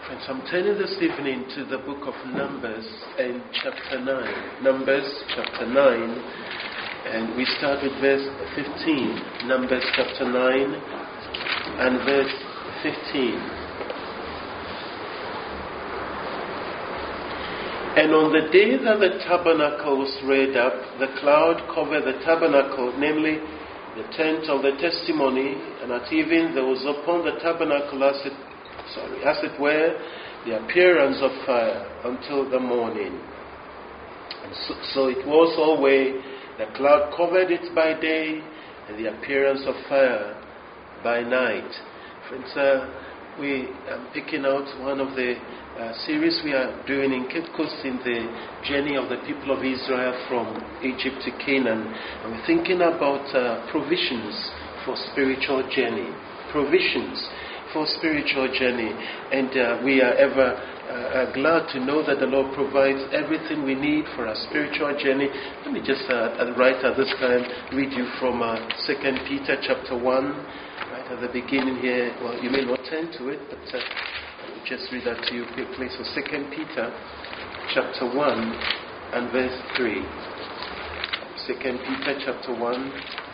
And so I'm turning this evening to the book of Numbers and chapter 9. Numbers chapter 9, and we start with verse 15. Numbers chapter 9 and verse 15. And on the day that the tabernacle was reared up, the cloud covered the tabernacle, namely the tent of the testimony, and at even there was upon the tabernacle as it were, the appearance of fire until the morning. And so it was always, the cloud covered it by day, and the appearance of fire by night. Friends, we are picking out one of the series we are doing in Cape Coast in the journey of the people of Israel from Egypt to Canaan. And we're thinking about provisions for spiritual journey. Provisions for spiritual journey, and we are ever glad to know that the Lord provides everything we need for our spiritual journey. Let me just right at this time read you from 2 Peter chapter 1, right at the beginning here. Well, you may not turn to it, but I'll just read that to you quickly. So 2 Peter chapter 1 and verse 3. 2 Peter chapter 1,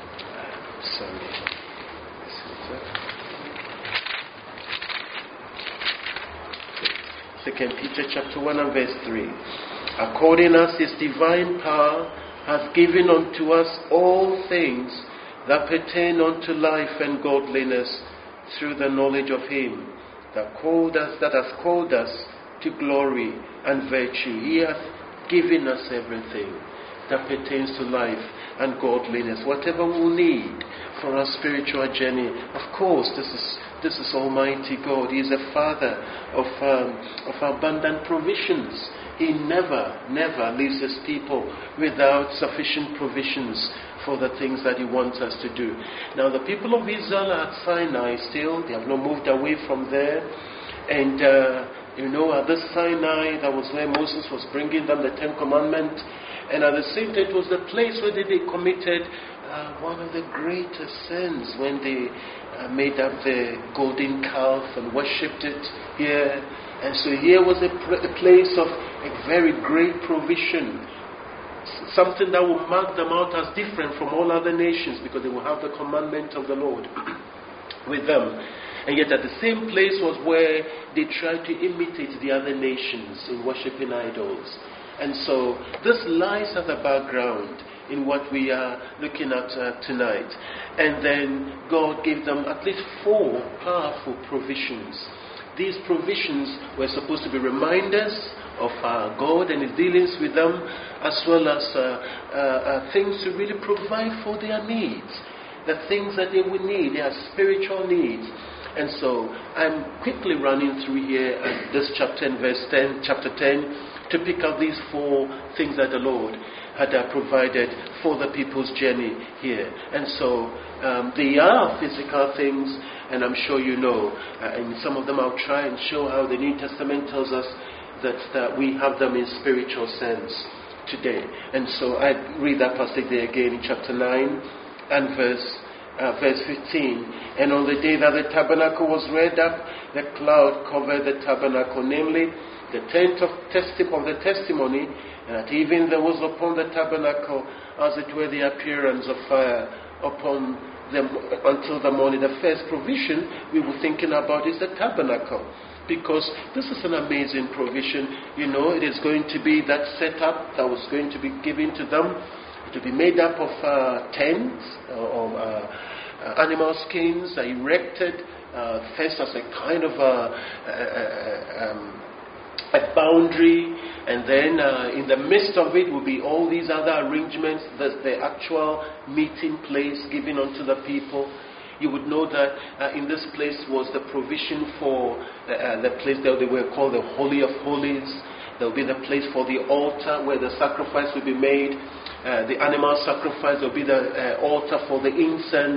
Second Peter chapter 1 and verse 3. According as his divine power hath given unto us all things that pertain unto life and godliness, through the knowledge of him that hath called us to glory and virtue. He hath given us everything that pertains to life and godliness, whatever we need for our spiritual journey. Of course, this is Almighty God. He is a Father of abundant provisions. He never leaves his people without sufficient provisions for the things that he wants us to do. Now, the people of Israel are at Sinai still. They have not moved away from there. And, at this Sinai, that was where Moses was bringing them the Ten Commandments. And at the same time, it was the place where they committed one of the greatest sins when they made up the golden calf and worshipped it here. And so here was a place of a very great provision, something that will mark them out as different from all other nations, because they will have the commandment of the Lord with them. And yet at the same place was where they tried to imitate the other nations in worshipping idols. And so this lies at the background in what we are looking at tonight. And then God gave them at least 4 powerful provisions. These provisions were supposed to be reminders of God and his dealings with them, as well as things to really provide for their needs, the things that they would need, their spiritual needs. And so I'm quickly running through here this chapter in verse 10, chapter 10, to pick up these 4 things that the Lord had provided for the people's journey here. And so they are physical things, and I'm sure you know, and some of them I'll try and show how the New Testament tells us that we have them in spiritual sense today. And so I read that passage there again in chapter 9 and verse 15. And on the day that the tabernacle was reared up, the cloud covered the tabernacle, namely the tent of the testimony, and at even there was upon the tabernacle as it were the appearance of fire upon them until the morning. The first provision we were thinking about is the tabernacle, because this is an amazing provision. It is going to be that setup that was going to be given to them, to be made up of tents or animal skins erected first as a kind of a boundary, and then in the midst of it will be all these other arrangements, the actual meeting place given unto the people. You would know that in this place was the provision for the place that they were called the Holy of Holies. There will be the place for the altar where the sacrifice will be made, the animal sacrifice. There will be the altar for the incense.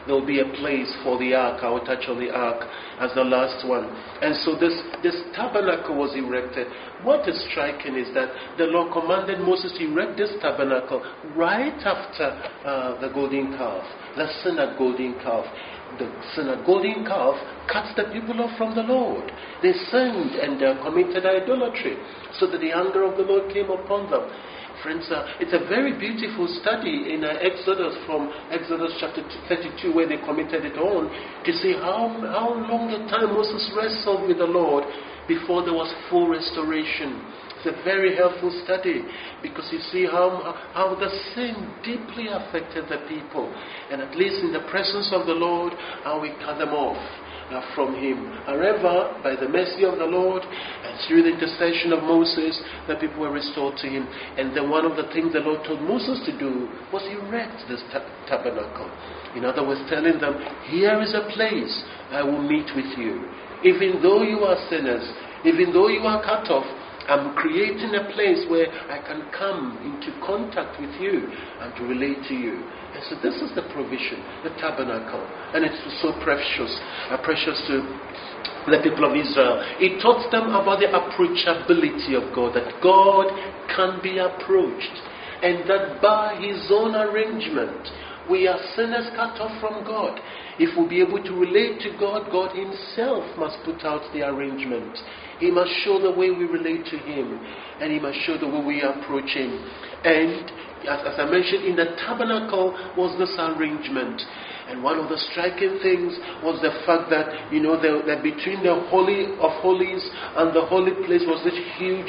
there will be a place for the ark. I will touch on the ark as the last one. And so this tabernacle was erected. What is striking is that the Lord commanded Moses to erect this tabernacle right after the golden calf, the sin at golden calf. The sin at golden calf cuts the people off from the Lord. They sinned and committed idolatry, so that the anger of the Lord came upon them. Friends, it's a very beautiful study in Exodus, from Exodus chapter 32, where they committed it on, to see how long a time Moses wrestled with the Lord before there was full restoration. It's a very helpful study, because you see how the sin deeply affected the people, and at least in the presence of the Lord, how we cut them off from Him. However, by the mercy of the Lord and through the intercession of Moses, the people were restored to Him. And then one of the things the Lord told Moses to do was erect this tabernacle. In other words, telling them, here is a place I will meet with you. Even though you are sinners, even though you are cut off, I'm creating a place where I can come into contact with you and to relate to you. And so this is the provision, the tabernacle. And it's so precious to the people of Israel. It taught them about the approachability of God, that God can be approached. And that by His own arrangement, we are sinners cut off from God. If we'll be able to relate to God, God Himself must put out the arrangement. He must show the way we relate to Him, and He must show the way we approach Him. And as I mentioned, in the tabernacle was this arrangement. And one of the striking things was the fact that, that between the Holy of Holies and the Holy Place was this huge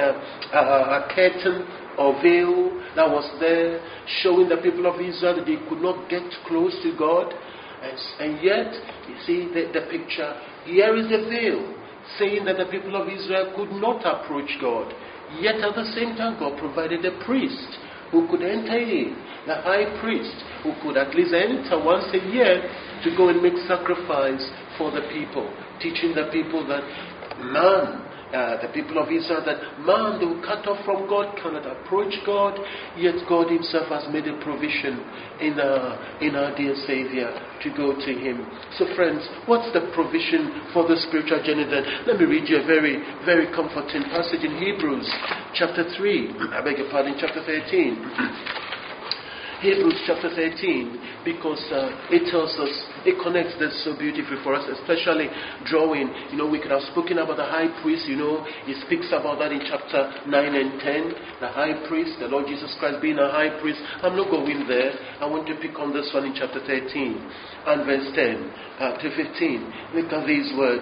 curtain or veil that was there, showing the people of Israel that they could not get close to God. And yet, you see the picture, here is the veil, saying that the people of Israel could not approach God. Yet at the same time, God provided a priest who could enter in, the high priest who could at least enter once a year to go and make sacrifice for the people, teaching the people that the people of Israel, that man, they were cut off from God, cannot approach God, yet God Himself has made a provision in our dear Savior to go to Him. So friends, what's the provision for the spiritual journey then? Let me read you a very, very comforting passage in Hebrews chapter 13. Hebrews chapter 13, because it tells us, it connects this so beautifully for us, especially drawing, we could have spoken about the high priest, he speaks about that in chapter 9 and 10, the high priest, the Lord Jesus Christ being a high priest. I'm not going there. I want to pick on this one in chapter 13 and verse 10 to 15. Look at these words.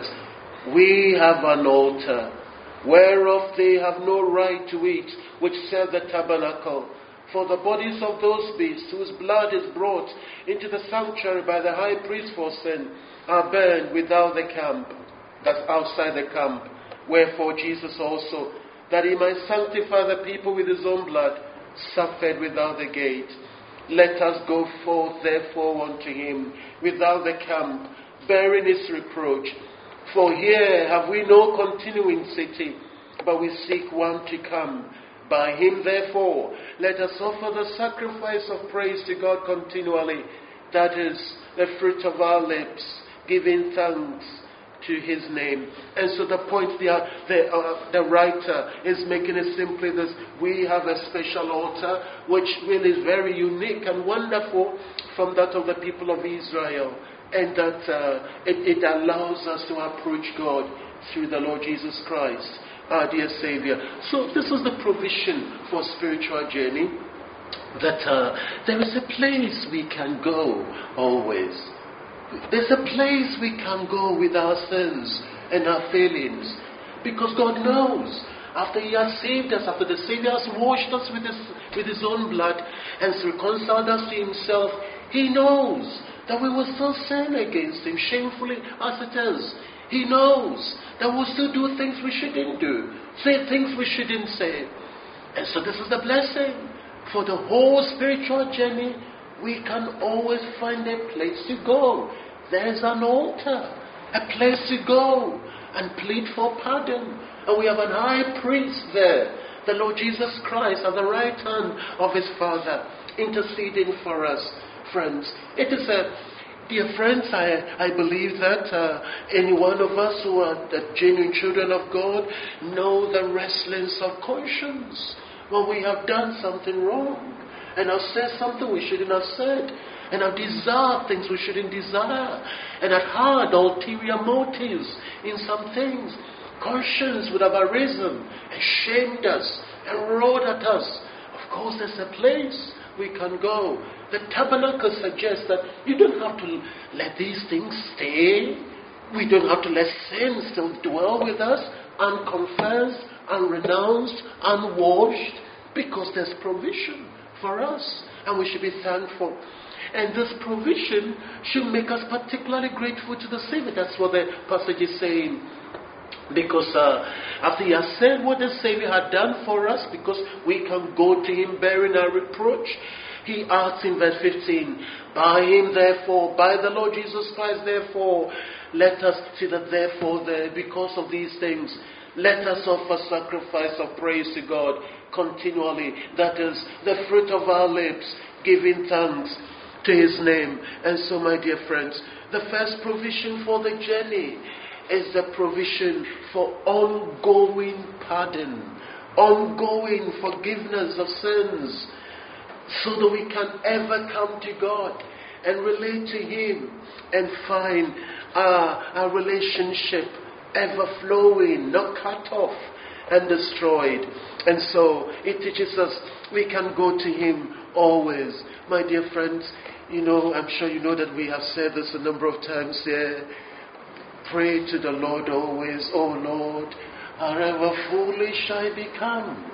We have an altar, whereof they have no right to eat, which serve the tabernacle. For the bodies of those beasts whose blood is brought into the sanctuary by the high priest for sin are burned without the camp, that's outside the camp. Wherefore Jesus also, that He might sanctify the people with His own blood, suffered without the gate. Let us go forth therefore unto Him without the camp, bearing His reproach. For here have we no continuing city, but we seek one to come. By Him, therefore, let us offer the sacrifice of praise to God continually. That is the fruit of our lips, giving thanks to His name. And so the point the writer is making is simply this: we have a special altar, which really is very unique and wonderful from that of the people of Israel, and that it allows us to approach God through the Lord Jesus Christ, our dear Savior. So this is the provision for spiritual journey, that there is a place we can go always. There's a place we can go with our sins and our failings, because God knows, after He has saved us, after the Savior has washed us with His own blood and reconciled us to Himself, He knows that we will still sin against Him, shamefully as it is. He knows that we'll still do things we shouldn't do, say things we shouldn't say. And so this is the blessing. For the whole spiritual journey, we can always find a place to go. There's an altar, a place to go and plead for pardon. And we have an high priest there, the Lord Jesus Christ, at the right hand of His Father, interceding for us. Friends, it is Dear friends, I believe that any one of us who are the genuine children of God know the wrestlings of conscience when we have done something wrong and have said something we shouldn't have said and have desired things we shouldn't desire and have had ulterior motives in some things. Conscience would have arisen and shamed us and roared at us. Of course, there's a place we can go. The tabernacle suggests that you don't have to let these things stay. We don't have to let sin still dwell with us, unconfessed, unrenounced, unwashed, because there's provision for us, and we should be thankful. And this provision should make us particularly grateful to the Savior. That's what the passage is saying. Because after he has said what the Savior had done for us, because we can go to him bearing our reproach, he asks in verse 15, by him therefore, by the Lord Jesus Christ therefore, let us see that therefore there, because of these things, let us offer sacrifice of praise to God continually. That is the fruit of our lips, giving thanks to his name. And so, my dear friends, the first provision for the journey is the provision for ongoing pardon, ongoing forgiveness of sins, so that we can ever come to God and relate to him and find our relationship ever flowing, not cut off and destroyed. And so it teaches us we can go to him always. My dear friends, I'm sure you know that we have said this a number of times here. Pray to the Lord always. Oh Lord, however foolish I become,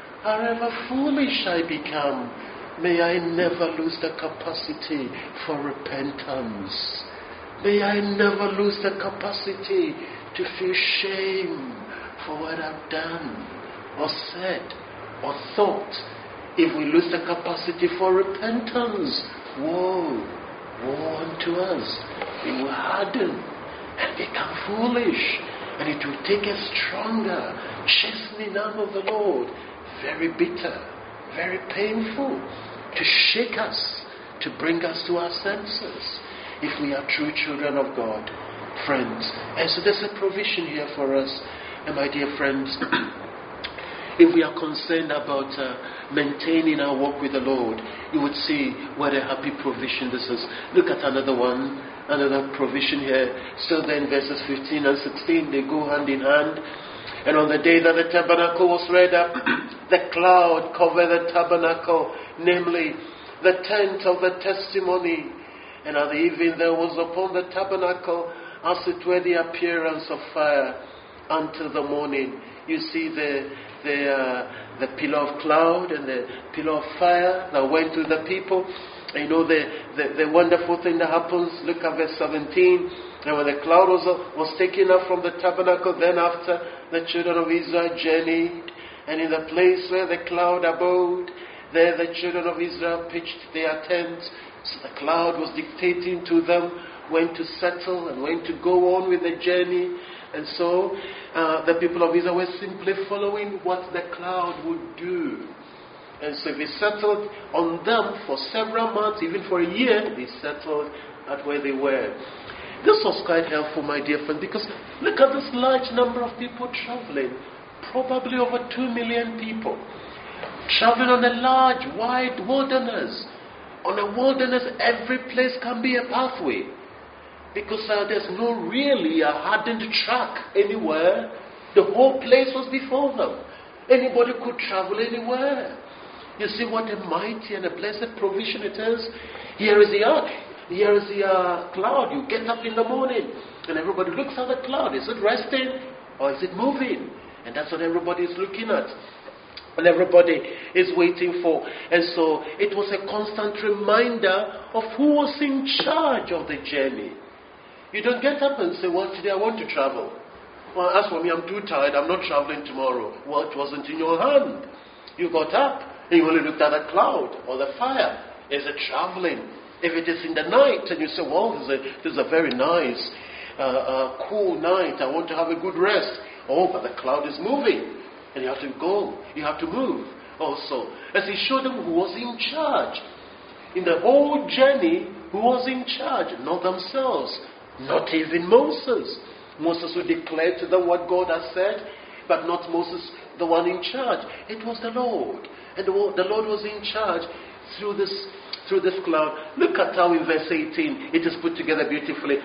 may I never lose the capacity for repentance. May I never lose the capacity to feel shame for what I've done or said or thought. If we lose the capacity for repentance, woe unto us. We will harden and become foolish, and it will take a stronger chastening arm of the Lord, very bitter, very painful, to shake us, to bring us to our senses, if we are true children of God, friends. And so there's a provision here for us. And my dear friends, if we are concerned about maintaining our walk with the Lord, you would see what a happy provision this is. Look at another provision here. So then verses 15 and 16, they go hand in hand. And on the day that the tabernacle was reared up, the cloud covered the tabernacle, namely the tent of the testimony. And at the evening there was upon the tabernacle, as it were, the appearance of fire until the morning. You see the pillar of cloud and the pillar of fire that went to the people. And the wonderful thing that happens. Look at verse 17. And when the cloud was taken up from the tabernacle, then after the children of Israel journeyed, and in the place where the cloud abode, there the children of Israel pitched their tents. So the cloud was dictating to them when to settle and when to go on with the journey. And so the people of Israel were simply following what the cloud would do. And so they settled on them for several months, even for a year, they settled at where they were. This was quite helpful, my dear friend, because look at this large number of people traveling, probably over 2 million people, traveling on a large, wide wilderness. On a wilderness, every place can be a pathway, because there's no really a hardened track anywhere. The whole place was before them. Anybody could travel anywhere. You see what a mighty and a blessed provision it is. Here is the ark. Here is the cloud. You get up in the morning and everybody looks at the cloud. Is it resting or is it moving? And that's what everybody is looking at. And everybody is waiting for. And so it was a constant reminder of who was in charge of the journey. You don't get up and say, well, today I want to travel. Well, as for me, I'm too tired. I'm not traveling tomorrow. Well, it wasn't in your hand. You got up and you only looked at the cloud or the fire. Is it traveling? If it is in the night and you say, well, this is a very nice, cool night. I want to have a good rest. Oh, but the cloud is moving. And you have to go. You have to move also. As he showed them who was in charge. In the whole journey, Who was in charge? Not themselves. Not even Moses. Moses would declare to them what God has said, but not Moses, the one in charge. It was the Lord. And the Lord was in charge through this cloud. Look at how in verse 18 it is put together beautifully.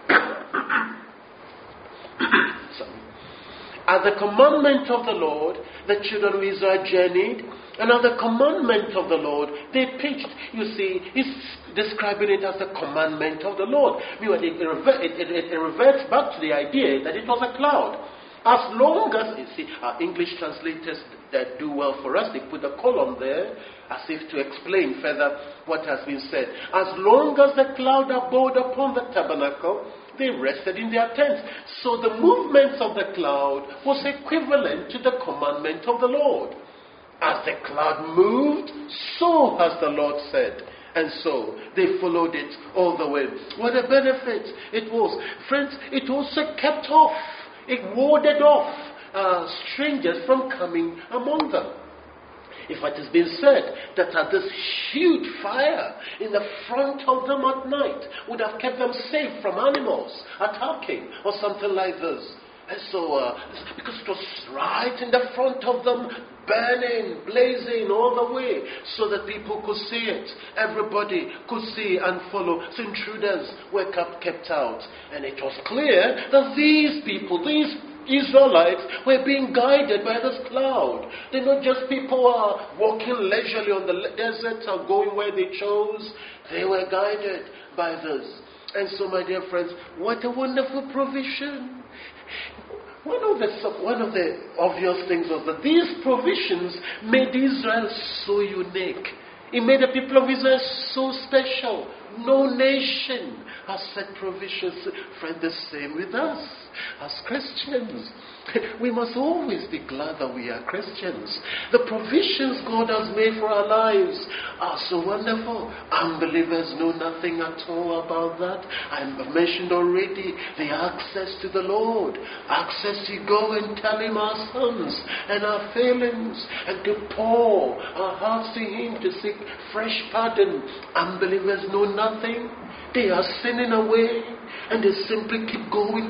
At the commandment of the Lord, the children of Israel journeyed, and at the commandment of the Lord, they pitched. You see, he's describing it as the commandment of the Lord. Meanwhile, it reverts back to the idea that it was a cloud. As long as, you see, our English translators that do well for us, they put a column there as if to explain further what has been said. As long as the cloud abode upon the tabernacle, they rested in their tents. So the movements of the cloud was equivalent to the commandment of the Lord. As the cloud moved, so has the Lord said. And so they followed it all the way. What a benefit it was. Friends, it also kept off. It warded off strangers from coming among them. In fact, it's been said that this huge fire in the front of them at night would have kept them safe from animals attacking or something like this. And so, because it was right in the front of them, burning, blazing all the way, so that people could see it. Everybody could see and follow. So intruders were kept out. And it was clear that these people, these Israelites, were being guided by this cloud. They're not just people walking leisurely on the desert or going where they chose. They were guided by this. And so, my dear friends, what a wonderful provision. One of the obvious things was that these provisions made Israel so unique. It made the people of Israel so special. No nation has set provisions. Friend, the same with us as Christians. We must always be glad that we are Christians. The provisions God has made for our lives are so wonderful. Unbelievers know nothing at all about that. I've mentioned already the access to the Lord. Access to go and tell Him our sins and our failings, and to pour our hearts to Him to seek fresh pardon. Unbelievers know nothing. They are sinning away, and they simply keep going,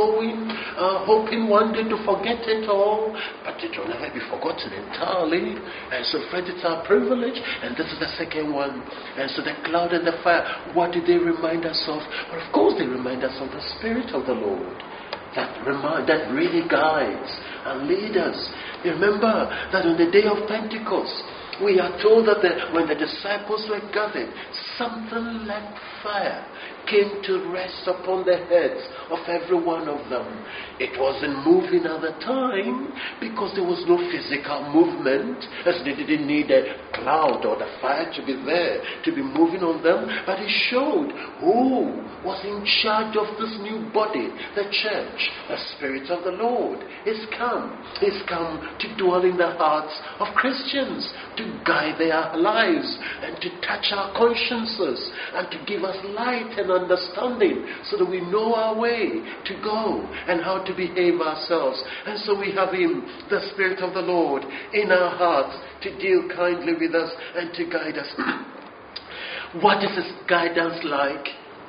hoping one day to forget it all, but it will never be forgotten entirely. And so, friends, it's our privilege, and this is the second one. And so the cloud and the fire, what do they remind us of? Well, of course they remind us of the Spirit of the Lord that really guides and leads us. Remember that on the day of Pentecost, we are told that when the disciples were gathered, something like fire came to rest upon the heads of every one of them. It wasn't moving at the time because there was no physical movement, as they didn't need a cloud or the fire to be there to be moving on them, but it showed who was in charge of this new body, the church. The Spirit of the Lord is come. He's come to dwell in the hearts of Christians, to guide their lives and to touch our consciences and to give us light and understanding so that we know our way to go and how to behave ourselves. And so we have Him, the Spirit of the Lord, in our hearts to deal kindly with us and to guide us. What is His guidance like?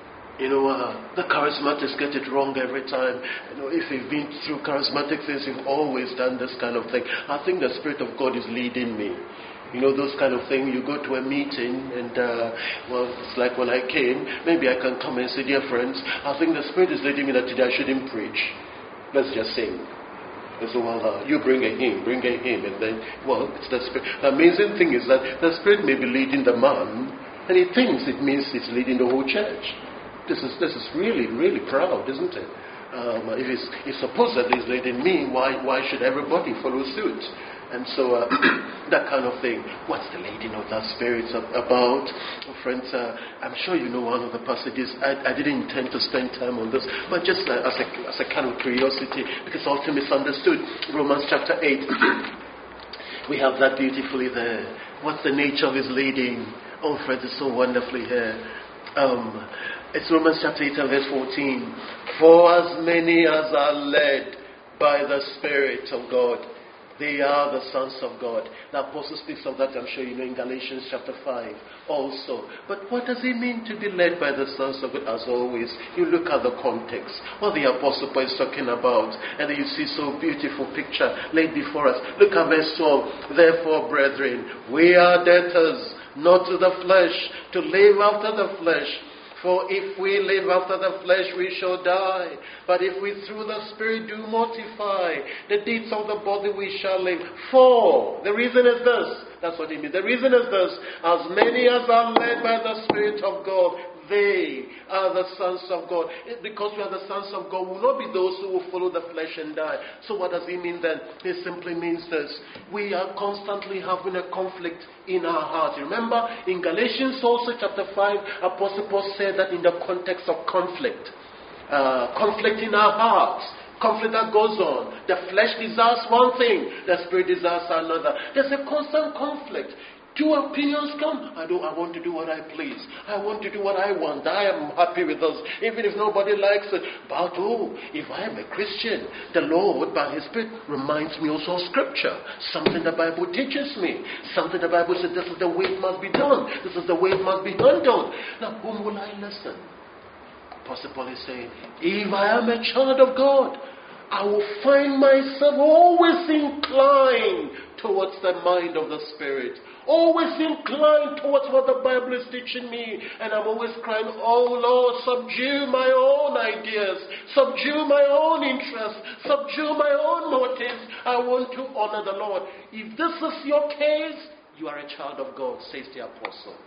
The charismatics get it wrong every time. If you've been through charismatic things, you've always done this kind of thing. I think the Spirit of God is leading me. Those kind of things. You go to a meeting and, it's like when I came, maybe I can come and say, dear friends, I think the Spirit is leading me that today I shouldn't preach. Let's just sing. And so, you bring a hymn, and then, it's the Spirit. The amazing thing is that the Spirit may be leading the man, and he thinks it means it's leading the whole church. This is really, really proud, isn't it? If it's supposedly it's leading me, why should everybody follow suit? And so, that kind of thing. What's the leading of that Spirit about? Friends, I'm sure you know one of the passages. I didn't intend to spend time on this, but just as a kind of curiosity, because often misunderstood. Romans chapter 8. We have that beautifully there. What's the nature of His leading? Oh, friends, it's so wonderfully here. It's Romans chapter 8 and verse 14. For as many as are led by the Spirit of God, They are the sons of God. The apostle speaks of that, I'm sure you know, in Galatians chapter 5 also. But what does it mean to be led by the sons of God? As always, you look at the context, what the apostle Paul is talking about, and then you see so beautiful picture laid before us. Look at verse 12. Therefore, brethren, we are debtors, not to the flesh, to live after the flesh. For if we live after the flesh, we shall die. But if we through the Spirit do mortify the deeds of the body, we shall live. For, the reason is this. That's what it means. The reason is this. As many as are led by the Spirit of God, they are the sons of God. Because we are the sons of God, we will not be those who will follow the flesh and die. So what does it mean then? It simply means this. We are constantly having a conflict in our hearts. Remember, in Galatians also chapter 5, Apostle Paul said that in the context of conflict. Conflict in our hearts. Conflict that goes on. The flesh desires one thing, the Spirit desires another. There's a constant conflict. Two opinions come. I want to do what I please. I want to do what I want. I am happy with us, even if nobody likes it. But if I am a Christian, the Lord, by His Spirit, reminds me also of Scripture. Something the Bible teaches me. Something the Bible says, this is the way it must be done. This is the way it must be handled. Now, whom will I listen? Apostle Paul is saying, if I am a child of God, I will find myself always inclined towards the mind of the Spirit. Always inclined towards what the Bible is teaching me. And I'm always crying, oh Lord, subdue my own ideas. Subdue my own interests. Subdue my own motives. I want to honor the Lord. If this is your case, you are a child of God, says the apostle.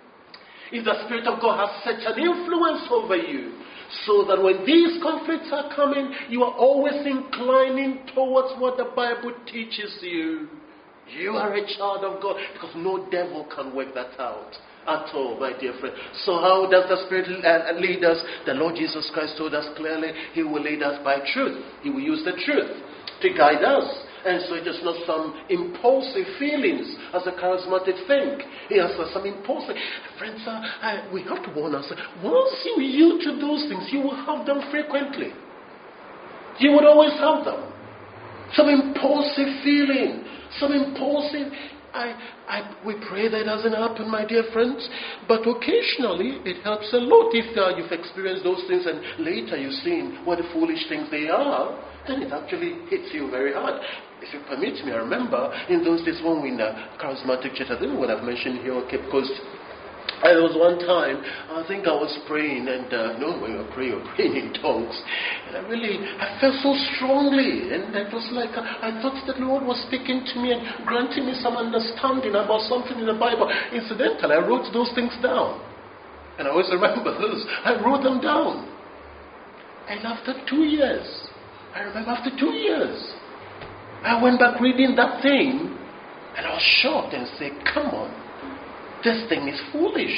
If the Spirit of God has such an influence over you, so that when these conflicts are coming, you are always inclining towards what the Bible teaches you. You are a child of God, because no devil can work that out at all, my dear friend. So how does the Spirit lead us? The Lord Jesus Christ told us clearly, He will lead us by truth. He will use the truth to guide us. And so it is not some impulsive feelings as a charismatic think. He has some impulsive. Friends, we have to warn ourselves. Once you yield to those things, you will have them frequently. You would always have them. Some impulsive feeling. Some impulsive. We pray that doesn't happen, my dear friends. But occasionally, it helps a lot. If you've experienced those things and later you've seen what the foolish things they are, then it actually hits you very hard. If you permit me, I remember in those days when we in a charismatic church, I don't know what I've mentioned here on Cape Coast. There was one time, I think I was praying, and when you're praying in tongues. And I felt so strongly, and it was like, I thought that the Lord was speaking to me and granting me some understanding about something in the Bible. Incidentally, I wrote those things down. And I always remember those. I wrote them down. And after 2 years, I remember after 2 years, I went back reading that thing, and I was shocked and said, come on, this thing is foolish.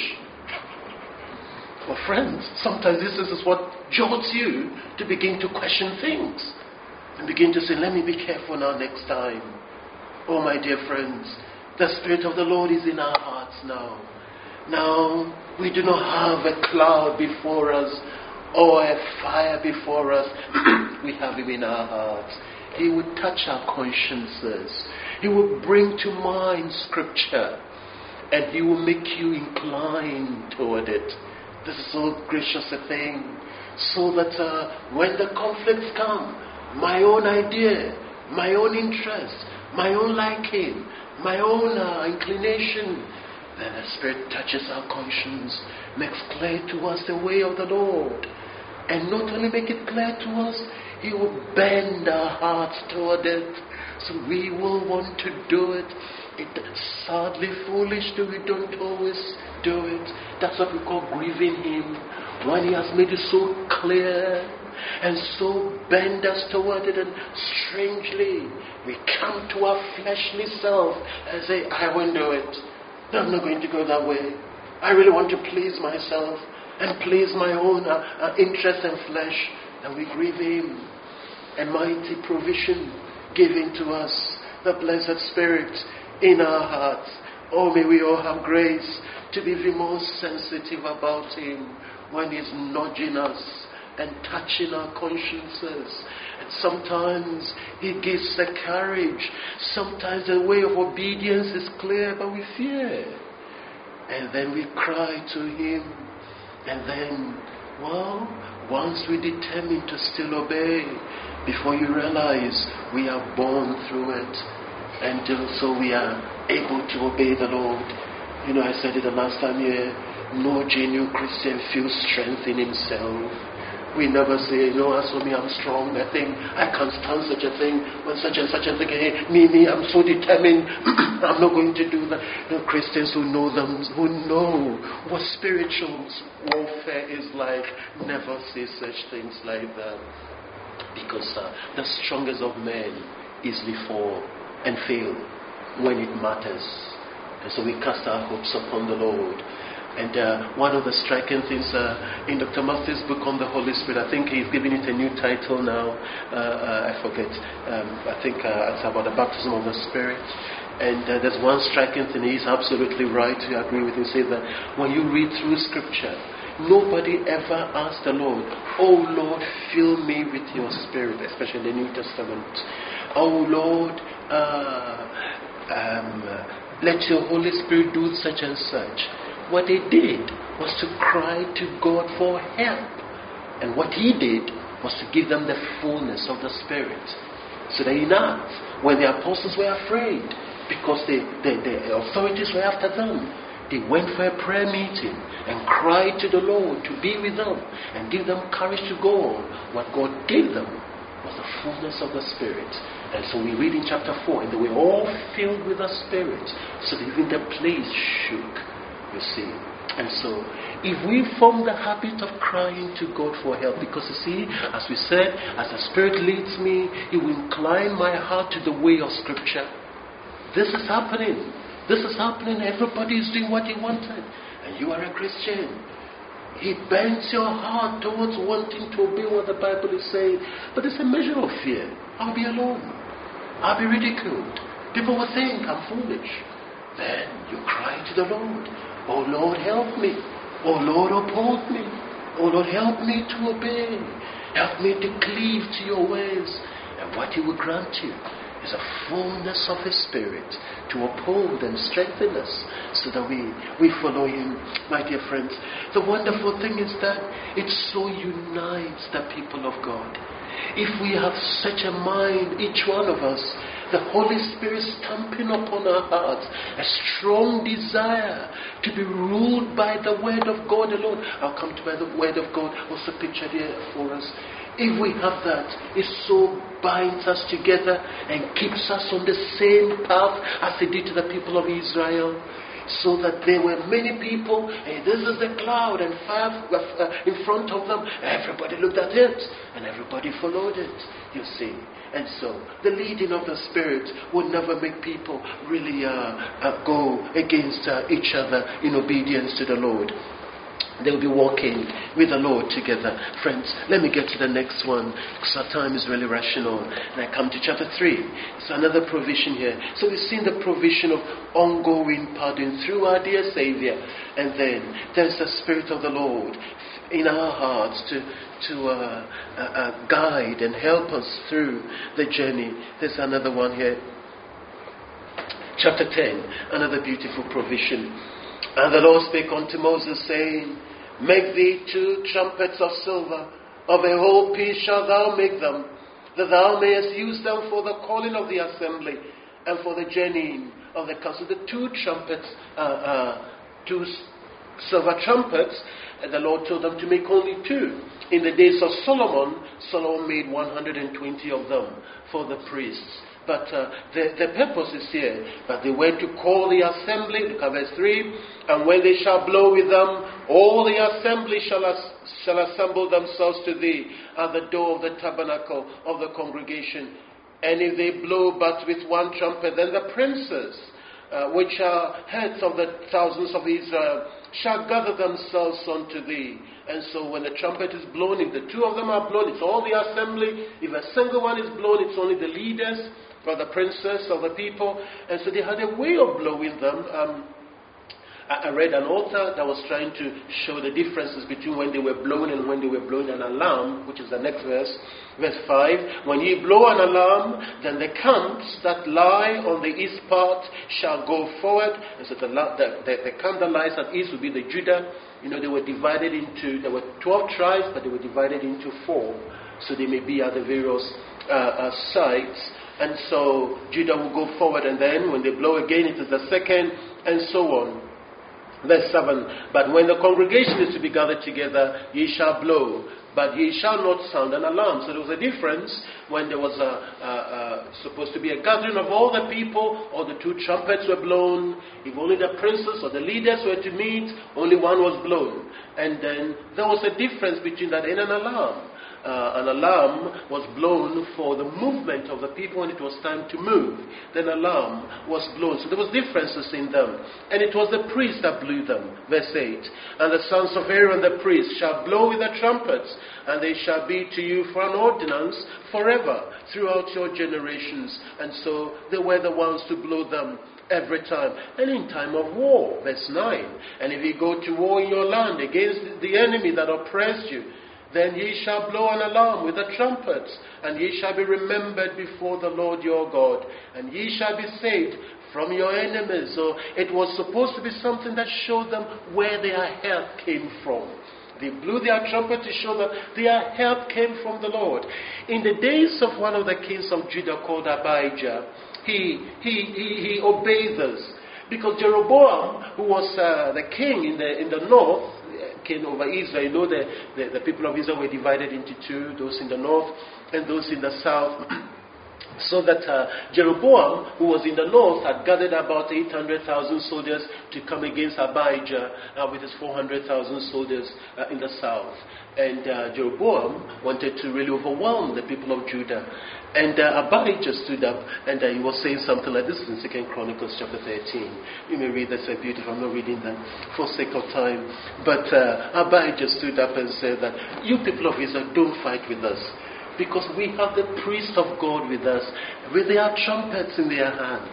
Well, friends, sometimes this is what jolts you to begin to question things and begin to say, let me be careful now next time. Oh, my dear friends, the Spirit of the Lord is in our hearts now. Now, we do not have a cloud before us or a fire before us. We have Him in our hearts. He will touch our consciences. He will bring to mind Scripture. And He will make you inclined toward it. This is so gracious a thing. So that when the conflicts come, my own idea, my own interest, my own liking, my own inclination, then the Spirit touches our conscience, makes clear to us the way of the Lord. And not only make it clear to us, He will bend our hearts toward it. So we will want to do it. It's sadly foolish that we don't always do it. That's what we call grieving Him. When He has made it so clear and so bend us toward it, and strangely we come to our fleshly self and say, I won't do it. No, I'm not going to go that way. I really want to please myself and please my own interest and flesh. And we grieve Him. A mighty provision given to us, the blessed Spirit in our hearts. Oh, may we all have grace to be the most sensitive about Him when He's nudging us and touching our consciences And sometimes He gives the courage. Sometimes the way of obedience is clear, but we fear. And then we cry to Him. And then, once we determine to still obey, before you realize we are born through it. And so we are able to obey the Lord. I said it the last time here, no genuine Christian feels strength in himself. We never say, as for me, I'm strong. I think I can't stand such a thing. When such and such a thing, hey, me, I'm so determined. I'm not going to do that. Christians who know them, who know what spiritual warfare is like, never say such things like that. Because the strongest of men easily fall and fail when it matters. And so we cast our hopes upon the Lord. And one of the striking things in Dr. Matthew's book on the Holy Spirit, I think he's giving it a new title now. I forget. I think it's about the baptism of the Spirit. And there's one striking thing. He's absolutely right. I agree with him. He says that when you read through Scripture, nobody ever asked the Lord, "Oh Lord, fill me with your Spirit," especially in the New Testament. "Oh Lord, let your Holy Spirit do such and such." What they did was to cry to God for help. And what He did was to give them the fullness of the Spirit. So that in Acts, when the apostles were afraid, because the authorities were after them, they went for a prayer meeting and cried to the Lord to be with them and give them courage to go on. What God gave them was the fullness of the Spirit. And so we read in chapter 4, and they were all filled with the Spirit, so that even the place shook. You see. And so, if we form the habit of crying to God for help, because you see, as we said, as the Spirit leads me, He will incline my heart to the way of Scripture. This is happening. This is happening. Everybody is doing what he wanted. And you are a Christian. He bends your heart towards wanting to obey what the Bible is saying. But it's a measure of fear. I'll be alone. I'll be ridiculed. People will think I'm foolish. Then you cry to the Lord. "Oh Lord, help me. Oh Lord, uphold me. Oh Lord, help me to obey. Help me to cleave to your ways." And what He will grant you is a fullness of His Spirit to uphold and strengthen us so that we follow Him. My dear friends, the wonderful thing is that it so unites the people of God. If we have such a mind, each one of us, the Holy Spirit stamping upon our hearts a strong desire to be ruled by the Word of God alone. I'll come to the Word of God, also pictured here for us. If we have that, it so binds us together and keeps us on the same path as it did to the people of Israel. So that there were many people, and this is the cloud and fire in front of them. Everybody looked at it, and everybody followed it, you see. And so, the leading of the Spirit would never make people really go against each other in obedience to the Lord. They'll be walking with the Lord together. Friends, let me get to the next one, because our time is really rational. And I come to chapter 3. It's another provision here. So we've seen the provision of ongoing pardon through our dear Savior. And then there's the Spirit of the Lord in our hearts to guide and help us through the journey. There's another one here. Chapter 10, another beautiful provision. And the Lord spake unto Moses, saying, Make thee 2 trumpets of silver, of a whole piece shalt thou make them, that thou mayest use them for the calling of the assembly, and for the journeying of the council. The 2 trumpets, 2 silver trumpets, and the Lord told them to make only 2. In the days of Solomon made 120 of them for the priests. But the purpose is here, that they were to call the assembly, look at verse 3, and when they shall blow with them, all the assembly shall assemble themselves to thee at the door of the tabernacle of the congregation. And if they blow but with 1 trumpet, then the princes, which are heads of the thousands of Israel, shall gather themselves unto thee. And so when the trumpet is blown, if the 2 of them are blown, it's all the assembly. If a single one is blown, it's only the leaders, for the princes of the people. And so they had a way of blowing them. I read an author that was trying to show the differences between when they were blowing and when they were blowing an alarm, which is the next verse. Verse 5, when ye blow an alarm, then the camps that lie on the east part shall go forward. And so the camp that lies at east will be the Judah. They were divided into, there were 12 tribes, but they were divided into 4. So they may be at the various sites. And so Judah will go forward, and then when they blow again, it is the second, and so on. Verse 7, but when the congregation is to be gathered together, ye shall blow, but ye shall not sound an alarm. So there was a difference when there was supposed to be a gathering of all the people, all the 2 trumpets were blown. If only the princes or the leaders were to meet, only one was blown. And then there was a difference between that and an alarm. An alarm was blown for the movement of the people when it was time to move. Then an alarm was blown. So there was differences in them. And it was the priest that blew them. Verse 8. And the sons of Aaron the priest shall blow with the trumpets, and they shall be to you for an ordinance forever throughout your generations. And so they were the ones to blow them every time. And in time of war, verse 9. And if ye go to war in your land against the enemy that oppressed you, then ye shall blow an alarm with the trumpets, and ye shall be remembered before the Lord your God, and ye shall be saved from your enemies. So it was supposed to be something that showed them where their help came from. They blew their trumpet to show that their help came from the Lord. In the days of one of the kings of Judah called Abijah, he obeyed this. Because Jeroboam, who was the king in the north, king over Israel. The people of Israel were divided into 2, those in the north and those in the south. So that Jeroboam, who was in the north, had gathered about 800,000 soldiers to come against Abijah with his 400,000 soldiers in the south. And Jeroboam wanted to really overwhelm the people of Judah. And Abijah stood up and he was saying something like this in 2 Chronicles chapter 13. You may read that, so beautiful. I'm not reading that for sake of time. But Abijah stood up and said that, you people of Israel, don't fight with us. Because we have the priest of God with us, with their trumpets in their hands.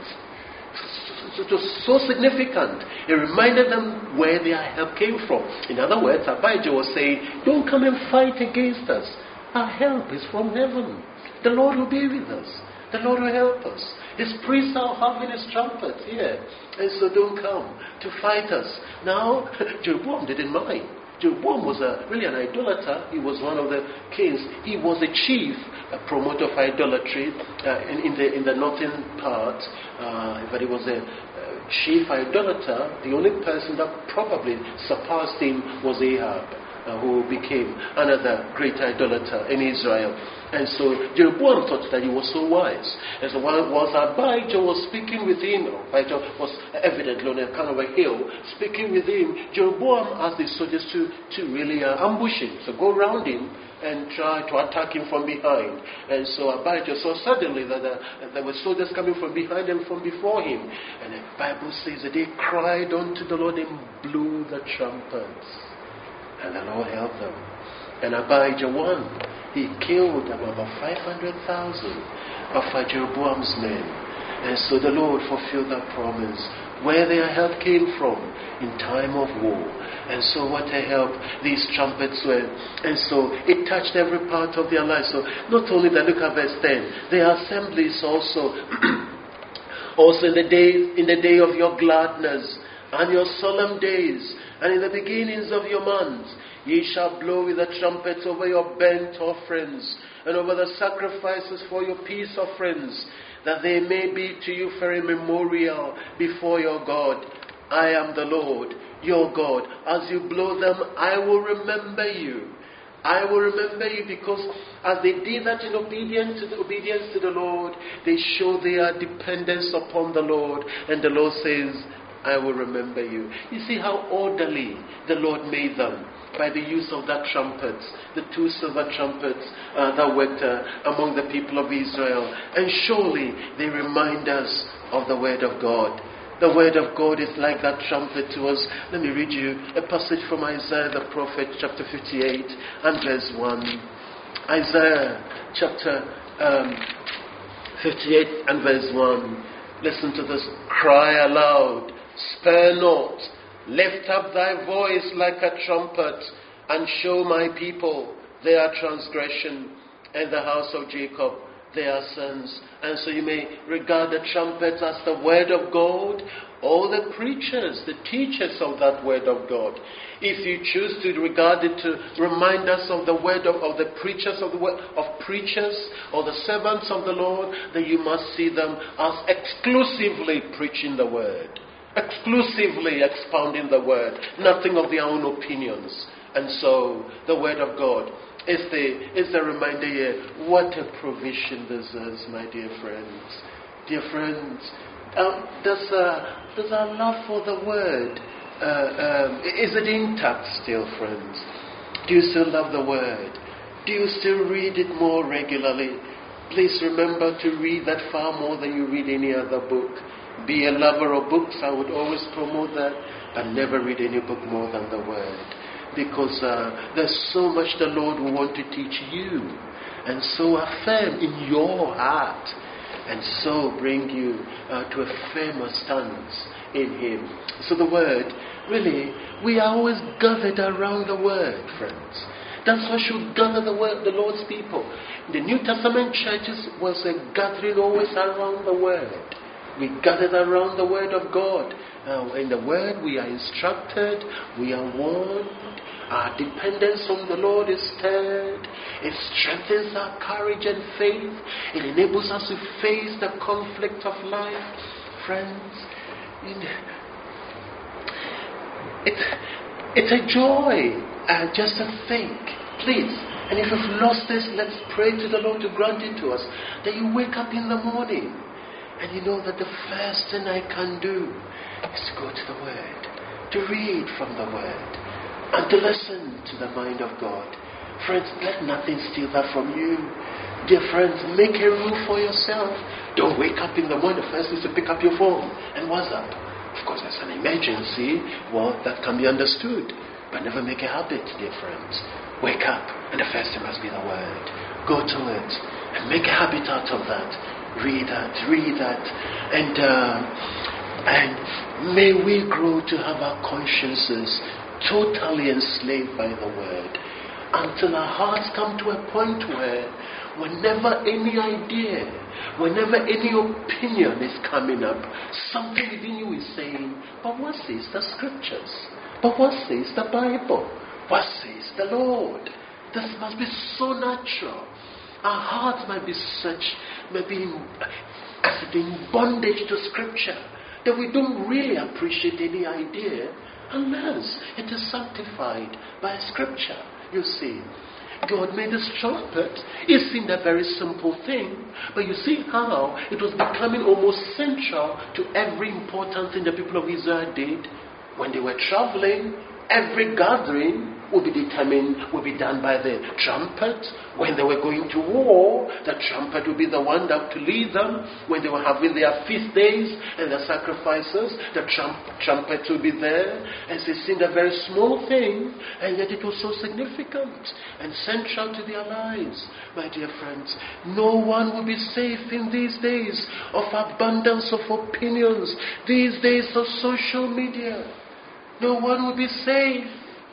It was so significant. It reminded them where their help came from. In other words, Abijah was saying, don't come and fight against us. Our help is from heaven. The Lord will be with us. The Lord will help us. His priests are having his trumpets here. And so don't come to fight us. Now, Jeroboam didn't mind. Jeroboam was really an idolater. He was one of the kings. He was a chief, a promoter of idolatry in the northern part. But he was a chief idolater. The only person that probably surpassed him was Ahab, who became another great idolater in Israel. And so Jeroboam thought that he was so wise. And so while Abijah was speaking with him, Abijah was evidently on a kind of a hill, speaking with him, Jeroboam asked the soldiers to really ambush him. So go around him and try to attack him from behind. And so Abijah saw suddenly that there were soldiers coming from behind and from before him. And the Bible says that they cried unto the Lord and blew the trumpets. And the Lord helped them. And Abijah won. He killed about 500,000 of Jeroboam's men. And so the Lord fulfilled that promise. Where their help came from in time of war. And so what a help these trumpets were. And so it touched every part of their life. So not only that, look at verse 10. Their assemblies also. Also in the day of your gladness and your solemn days, and in the beginnings of your months, ye shall blow with the trumpets over your burnt offerings, and over the sacrifices for your peace offerings, that they may be to you for a memorial before your God. I am the Lord, your God. As you blow them, I will remember you. I will remember you, because as they did that in obedience to the Lord, they show their dependence upon the Lord. And the Lord says, I will remember you. You see how orderly the Lord made them by the use of that trumpet, the 2 silver trumpets that worked among the people of Israel. And surely they remind us of the Word of God. The Word of God is like that trumpet to us. Let me read you a passage from Isaiah the prophet, chapter 58 and verse 1. Isaiah chapter 58 and verse 1. Listen to this. Cry aloud. Spare not, Lift up thy voice like a trumpet, and show my people their transgression, and the house of Jacob their sins. And so you may regard the trumpet as the word of God, or the preachers, the teachers of that word of God. If you choose to regard it to remind us of the word of the preachers of the word of preachers or the servants of the Lord, then you must see them as exclusively preaching the word, exclusively expounding the word, nothing of their own opinions. And so the word of God is the reminder here. What a provision this is, my dear friends. Dear friends, does our love for the word, is it intact still, friends? Do you still love the word? Do you still read it more regularly? Please remember to read that far more than you read any other book. Be a lover of books, I would always promote that, but never read any book more than the word. Because there's so much the Lord will want to teach you, and so affirm in your heart, and so bring you to a firmer stance in Him. So the word, really, we are always gathered around the word, friends. That's what should gather the Lord's people. The New Testament churches was a gathering always around the word. We gathered around the word of God. In the word we are instructed, we are warned. Our dependence on the Lord is stirred. It strengthens our courage and faith. It enables us to face the conflict of life. Friends, it's a joy just to think. Please, and if you've lost this, let's pray to the Lord to grant it to us. That you wake up in the morning and you know that the first thing I can do is to go to the Word, to read from the Word, and to listen to the mind of God. Friends, let nothing steal that from you. Dear friends, make a rule for yourself. Don't wake up in the morning. First is to pick up your phone and WhatsApp. Of course, there's an emergency. Well, that can be understood. But never make a habit, dear friends. Wake up, and the first thing must be the Word. Go to it, and make a habit out of that. Read that. And may we grow to have our consciences totally enslaved by the word, until our hearts come to a point where whenever any idea, whenever any opinion is coming up, something within you is saying, but what says the scriptures? But what says the Bible? What says the Lord? This must be so natural. Our hearts might be as in bondage to scripture, that we don't really appreciate any idea unless it is sanctified by scripture. You see, God made this trumpet. It seemed a very simple thing, but you see how it was becoming almost central to every important thing the people of Israel did. When they were traveling, every gathering would be done by the trumpet. When they were going to war, the trumpet would be the one that to lead them. When they were having their feast days and their sacrifices, the trumpet would be there. And it seemed a very small thing, and yet it was so significant and central to their lives. My dear friends, no one will be safe in these days of abundance of opinions, these days of social media. No one will be safe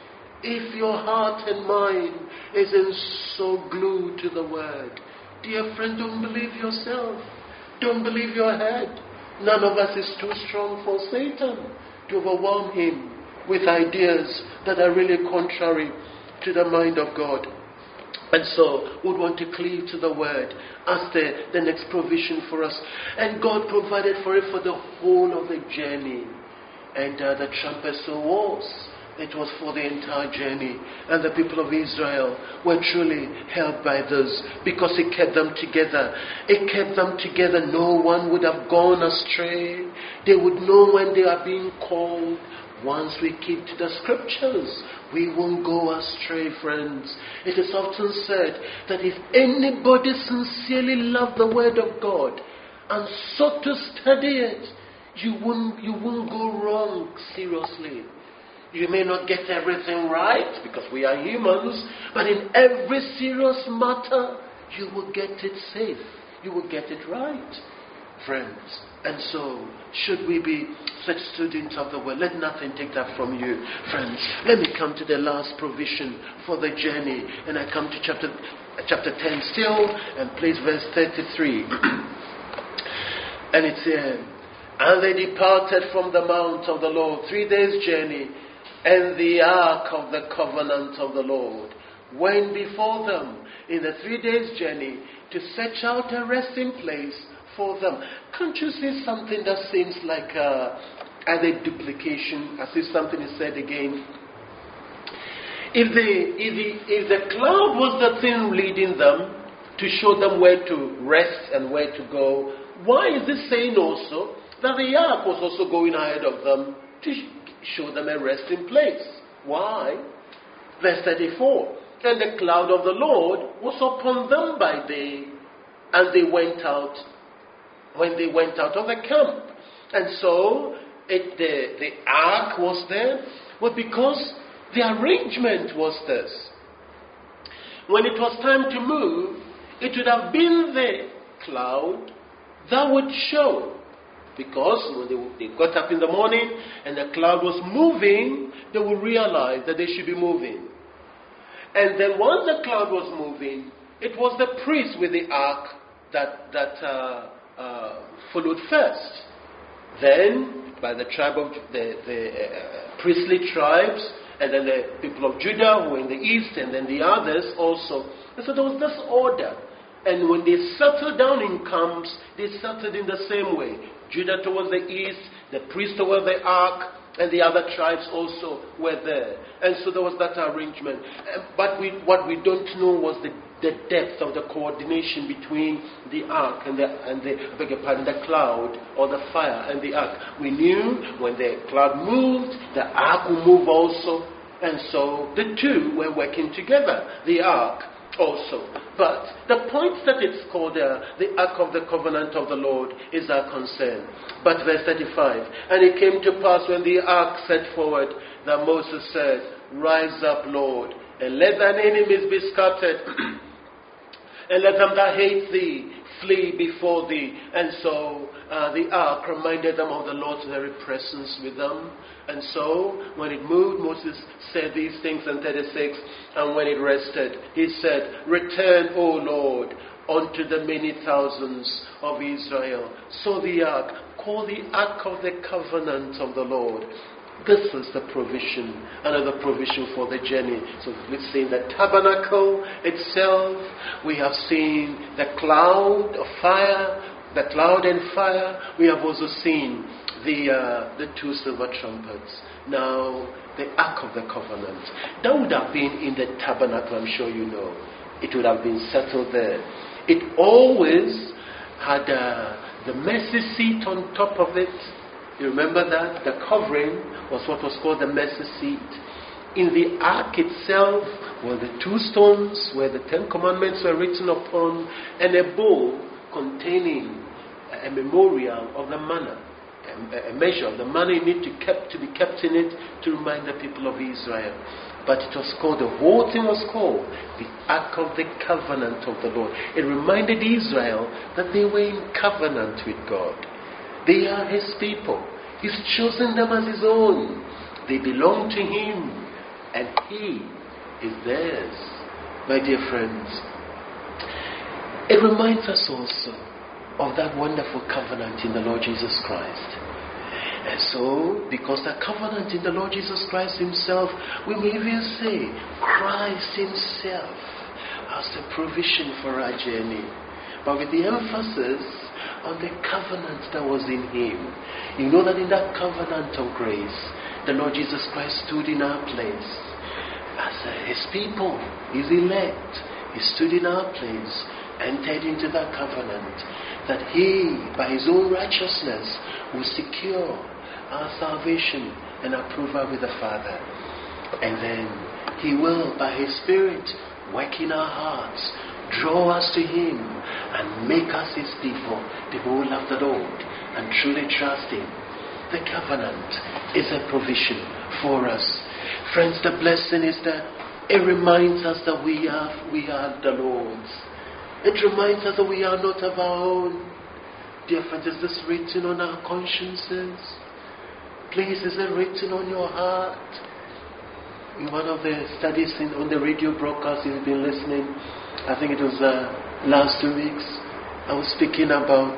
if your heart and mind isn't so glued to the word. Dear friend, don't believe yourself. Don't believe your head. None of us is too strong for Satan to overwhelm him with ideas that are really contrary to the mind of God. And so we want to cleave to the word as the next provision for us. And God provided for it for the whole of the journey. And the trumpet so was. It was for the entire journey. And the people of Israel were truly helped by this, because it kept them together. It kept them together. No one would have gone astray. They would know when they are being called. Once we keep to the scriptures, we won't go astray, friends. It is often said that if anybody sincerely loved the word of God and sought to study it, you won't go wrong, seriously. You may not get everything right, because we are humans, but in every serious matter, you will get it safe. You will get it right. friends. And so, should we be such students of the word? Let nothing take that from you, friends. Let me come to the last provision for the journey. And I come to chapter 10 still, and please verse 33. And it's here. And they departed from the mount of the Lord, 3 days' journey, and the ark of the covenant of the Lord went before them in the 3 days' journey to search out a resting place for them. Can't you see something that seems like added duplication, as if something is said again? If the cloud was the thing leading them to show them where to rest and where to go, why is it saying also that the ark was also going ahead of them to show them a resting place? Why? Verse 34. And the cloud of the Lord was upon them by day, and they went out when they went out of the camp. And so the ark was there, but because the arrangement was this. When it was time to move, it would have been the cloud that would show. Because when they got up in the morning and the cloud was moving, they would realize that they should be moving. And then once the cloud was moving, it was the priest with the ark that followed first. Then, by the tribe of the priestly tribes, and then the people of Judah who were in the east, and then the others also. And so there was this order. And when they settled down in camps, they settled in the same way. Judah towards the east, the priest towards the ark, and the other tribes also were there. And so there was that arrangement. But what we don't know was the depth of the coordination between the ark and the cloud or the fire and the ark. We knew when the cloud moved, the ark would move also. And so the two were working together, the ark also. But the point that it's called the Ark of the Covenant of the Lord is our concern. But verse 35, and it came to pass when the ark set forward that Moses said, Rise up, Lord, and let thine enemies be scattered, and let them that hate thee flee before thee. And so the ark reminded them of the Lord's very presence with them. And so when it moved, Moses said these things in 36. And when it rested, he said, Return, O Lord, unto the many thousands of Israel. So the ark, called the Ark of the Covenant of the Lord. This is the provision, another provision for the journey. So we've seen the tabernacle itself. We have seen the cloud of fire, the cloud and fire. We have also seen the two silver trumpets. Now, the Ark of the Covenant. That would have been in the tabernacle, I'm sure you know. It would have been settled there. It always had the mercy seat on top of it. You remember that? The covering was what was called the mercy seat. In the ark itself were the two stones where the 10 Commandments were written upon, and a bowl containing a memorial of the manna, a measure of the manna you need to be kept in it to remind the people of Israel. But it was called, the whole thing was called the Ark of the Covenant of the Lord. It reminded Israel that they were in covenant with God. They are His people. He's chosen them as His own. They belong to Him, and He is theirs. My dear friends, it reminds us also of that wonderful covenant in the Lord Jesus Christ. And so, because the covenant in the Lord Jesus Christ Himself, we may even say Christ Himself as the provision for our journey. But with the emphasis on the covenant that was in Him. You know that in that covenant of grace, the Lord Jesus Christ stood in our place as His people, His elect. He stood in our place, entered into that covenant, that He, by His own righteousness, will secure our salvation and approval with the Father. And then He will, by His Spirit, work in our hearts, draw us to Him, and make us His people who will love the Lord and truly trust Him. The covenant is a provision for us. Friends, the blessing is that it reminds us that we are the Lord's. It reminds us that we are not of our own. Dear friends, is this written on our consciences? Please, is it written on your heart? In one of the studies on the radio broadcast you've been listening, I think it was last 2 weeks, I was speaking about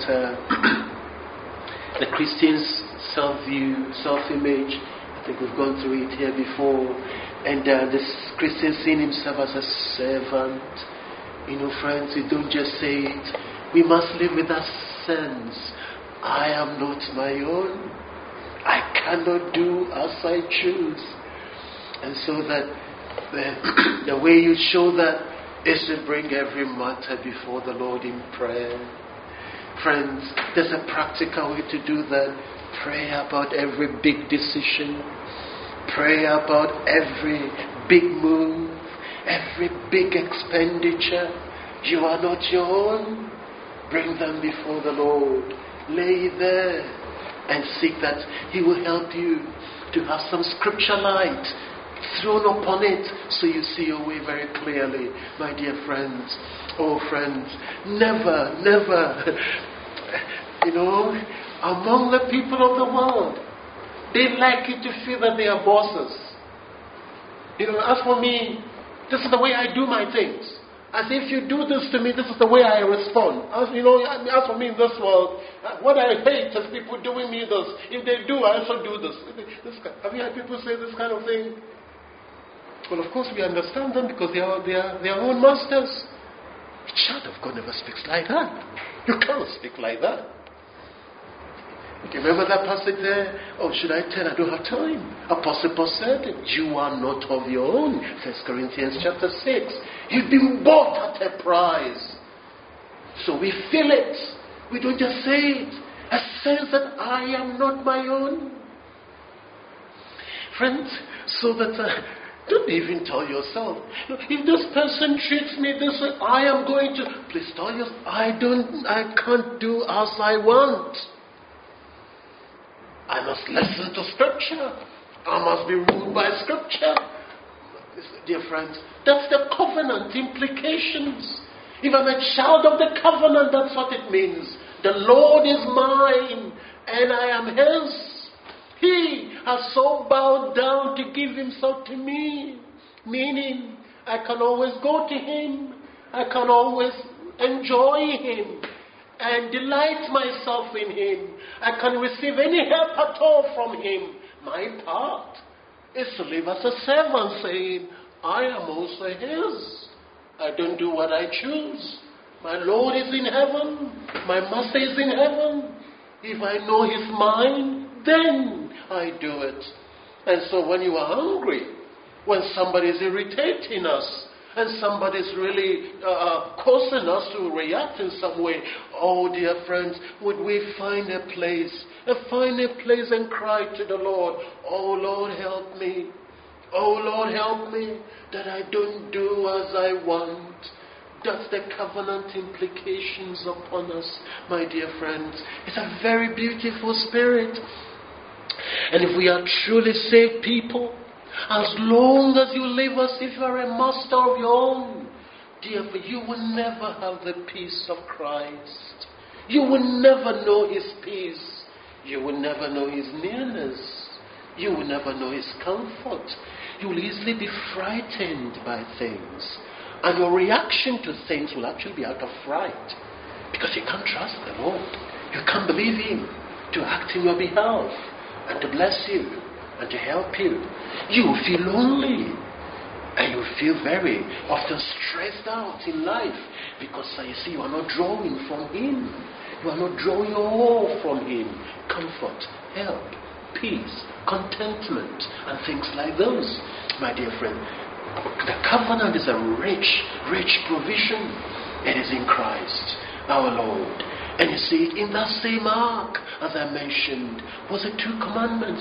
the Christian's self-view, self-image. I think we've gone through it here before. And this Christian seeing himself as a servant. You know, friends, we don't just say it. We must live with that sense. I am not my own. I cannot do as I choose. And so that the way you show that is to bring every matter before the Lord in prayer. Friends, there's a practical way to do that. Pray about every big decision. Pray about every big move, every big expenditure. You are not your own. Bring them before the Lord. Lay there and seek that He will help you to have some scripture light thrown upon it so you see your way very clearly, my dear friends. Oh, friends, never, among the people of the world, they like you to feel that they are bosses. As for me, this is the way I do my things. As if you do this to me, this is the way I respond. As for me in this world, what I hate is people doing me this. If they do, I also do this. Have you heard people say this kind of thing? Well, of course we understand them because they are their own masters. A child of God never speaks like that. You cannot speak like that. Okay, remember that passage there? Oh, should I tell? I don't have time. Apostle Paul said, you are not of your own. 1 Corinthians chapter 6. You've been bought at a price. So we feel it. We don't just say it. A sense that I am not my own. Friends, so that don't even tell yourself, if this person treats me this way, I am going to. Please tell yourself, I can't do as I want. I must listen to Scripture. I must be ruled by Scripture. Dear friends, that's the covenant implications. If I'm a child of the covenant, that's what it means. The Lord is mine, and I am His. He has so bowed down to give Himself to me. Meaning, I can always go to Him. I can always enjoy Him and delight myself in Him. I can receive any help at all from Him. My part is to live as a servant, saying, I am also His. I don't do what I choose. My Lord is in heaven. My Master is in heaven. If I know His mind, then I do it. And so when you are hungry, when somebody is irritating us, and somebody's really causing us to react in some way, oh dear friends, would we find a place and cry to the Lord, oh Lord help me, oh Lord help me, that I don't do as I want. That's the covenant implications upon us, my dear friends. It's a very beautiful spirit. And if we are truly saved people, as long as you live as if you are a master of your own, dear, you will never have the peace of Christ. You will never know His peace. You will never know His nearness. You will never know His comfort. You will easily be frightened by things. And your reaction to things will actually be out of fright. Because you can't trust the Lord. You can't believe Him to act in your behalf and to bless you and to help you. You will feel lonely. And you will feel very often stressed out in life. Because you see, you are not drawing from Him. You are not drawing all from Him. Comfort, help, peace, contentment, and things like those. My dear friend, the covenant is a rich, rich provision. It is in Christ, our Lord. And you see it in that same ark, as I mentioned, was the two commandments.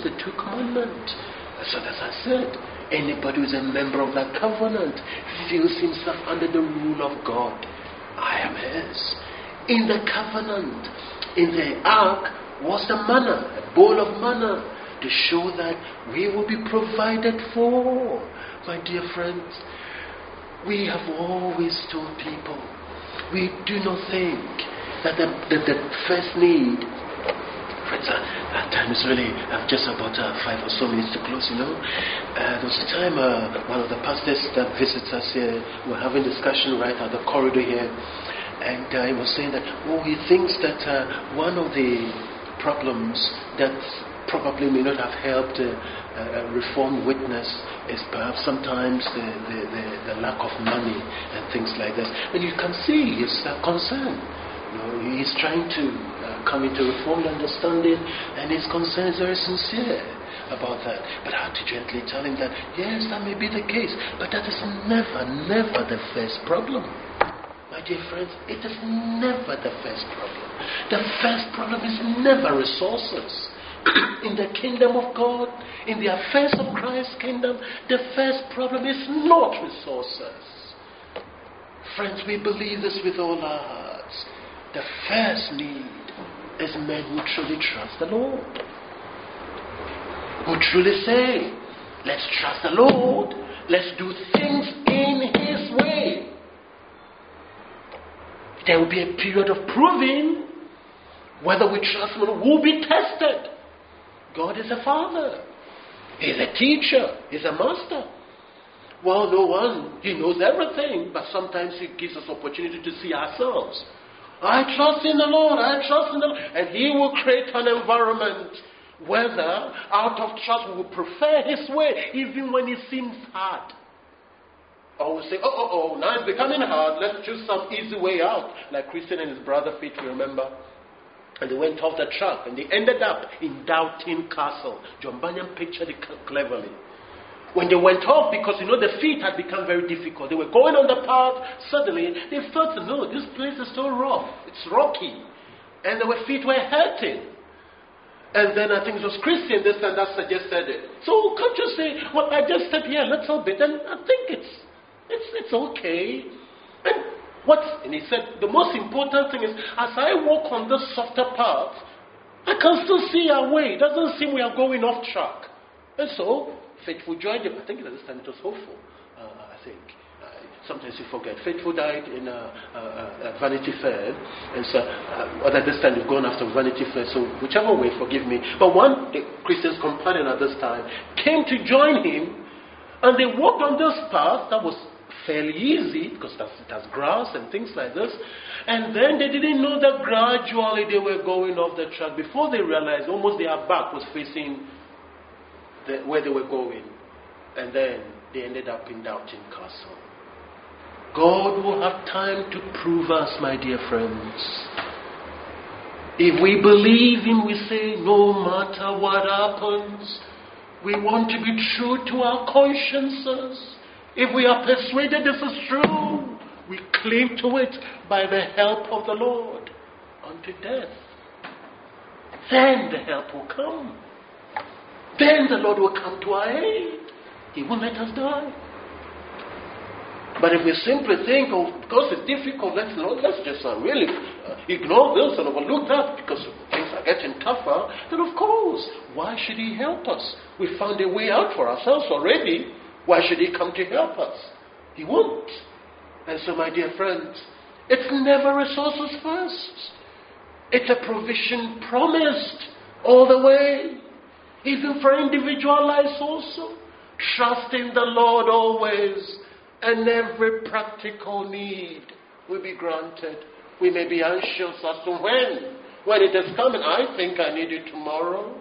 So as I said, anybody who is a member of that covenant feels himself under the rule of God. I am His. In the covenant, in the ark, was the manna, a bowl of manna, to show that we will be provided for. My dear friends, we have always told people, we do not think that the first need, friends, our time is really just about 5 or so minutes to close, There was a time one of the pastors that visits us here, we're having discussion right at the corridor here, and he was saying that, he thinks that one of the problems that probably may not have helped a reformed witness is perhaps sometimes the lack of money and things like that. And you can see his concern. He's trying to come into reformed understanding, and his concern is very sincere about that. But I have to gently tell him that, yes, that may be the case, but that is never the first problem. My dear friends, it is never the first problem. The first problem is never resources. In the kingdom of God, in the affairs of Christ's kingdom, the first problem is not resources. Friends, we believe this with all our hearts. The first need is men who truly trust the Lord. Who truly say, let's trust the Lord. Let's do things in His way. There will be a period of proving whether we trust Him will be tested. God is a father. He is a teacher. He is a master. Well, no one, He knows everything, but sometimes He gives us opportunity to see ourselves. I trust in the Lord. I trust in the Lord. And He will create an environment whether out of trust we will prefer His way even when it seems hard. Or we'll say, now it's becoming hard. Let's choose some easy way out. Like Christian and his brother Faith, you remember? And they went off the track and they ended up in Doubting Castle. John Bunyan pictured it cleverly. When they went off, because the feet had become very difficult. They were going on the path. Suddenly, they felt, no, this place is so rough. It's rocky. And their feet were hurting. And then I think it was Christian, this and that suggested it. So can't you say, well, I just stepped here a little bit and I think it's okay. And he said, the most important thing is, as I walk on this softer path, I can still see our way. It doesn't seem we are going off track. And so, Faithful joined him. I think at this time it was Hopeful. I think. Sometimes you forget. Faithful died in Vanity Fair. And so, at this time you've gone after Vanity Fair. So, whichever way, forgive me. But one Christian's companion at this time came to join him. And they walked on this path that was fairly easy, because it has grass and things like this. And then they didn't know that gradually they were going off the track. Before they realized, almost their back was facing where they were going. And then they ended up in Doubting Castle. God will have time to prove us, my dear friends. If we believe Him, we say, no matter what happens, we want to be true to our consciences. If we are persuaded this is true, we cling to it by the help of the Lord unto death. Then the help will come. Then the Lord will come to our aid. He won't let us die. But if we simply think, because it's difficult, let's just really ignore this and overlook that because things are getting tougher, then of course, why should He help us? We found a way out for ourselves already. Why should He come to help us? He won't. And so, my dear friends, it's never resources first. It's a provision promised all the way. Even for individual lives also. Trust in the Lord always. And every practical need will be granted. We may be anxious as to when it is coming. I think I need it tomorrow.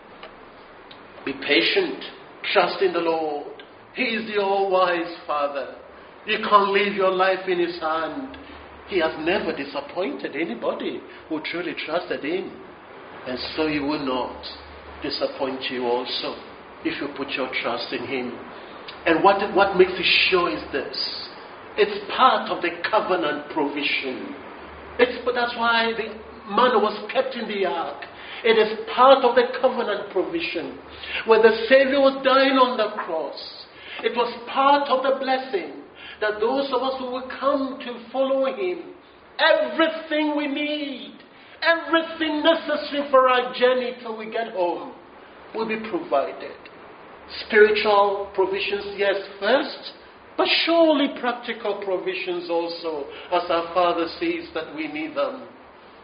Be patient. Trust in the Lord. He is the all-wise Father. You can't leave your life in His hand. He has never disappointed anybody who truly trusted Him. And so He will not disappoint you also if you put your trust in Him. And what makes it sure is this. It's part of the covenant provision. That's why the manna was kept in the ark. It is part of the covenant provision. When the Savior was dying on the cross, it was part of the blessing that those of us who will come to follow Him, everything we need, everything necessary for our journey till we get home will be provided. Spiritual provisions, yes, first, but surely practical provisions also, as our Father sees that we need them.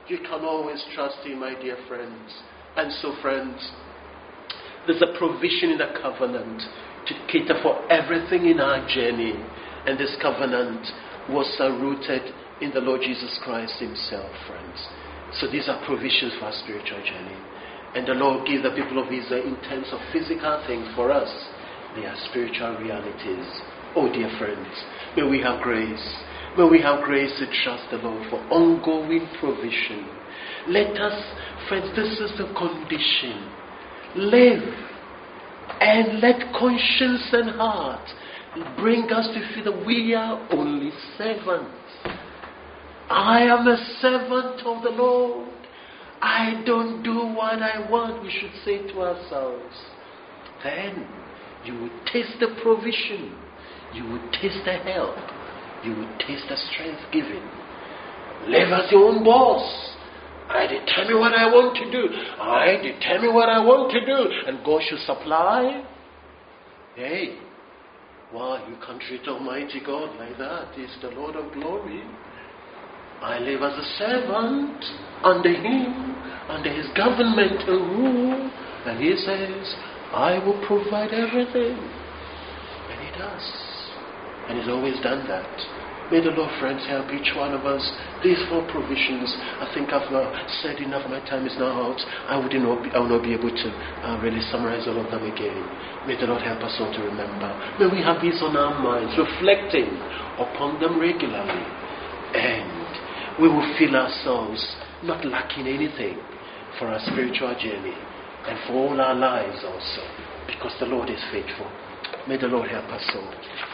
You can always trust Him, my dear friends. And so, friends, there's a provision in the covenant to cater for everything in our journey. And this covenant was rooted in the Lord Jesus Christ Himself, friends. So these are provisions for our spiritual journey. And the Lord gave the people of Israel in terms of physical things. For us, they are spiritual realities. Oh, dear friends, may we have grace. May we have grace to trust the Lord for ongoing provision. Let us, friends, this is the condition. Live and let conscience and heart bring us to feel that we are only servants. I am a servant of the Lord. I don't do what I want, we should say to ourselves. Then you will taste the provision. You will taste the help. You will taste the strength given. Live as your own boss. I determine what I want to do. I determine what I want to do. And God should supply. Hey, why you can't treat Almighty God like that? He's the Lord of glory. I live as a servant under Him, under His governmental rule. And He says, I will provide everything. And He does. And He's always done that. May the Lord, friends, help each one of us. These 4 provisions, I think I've said enough. My time is now out. I will not be able to really summarize all of them again. May the Lord help us all to remember. May we have these on our minds, reflecting upon them regularly. And we will feel ourselves not lacking anything for our spiritual journey and for all our lives also. Because the Lord is faithful. May the Lord help us all.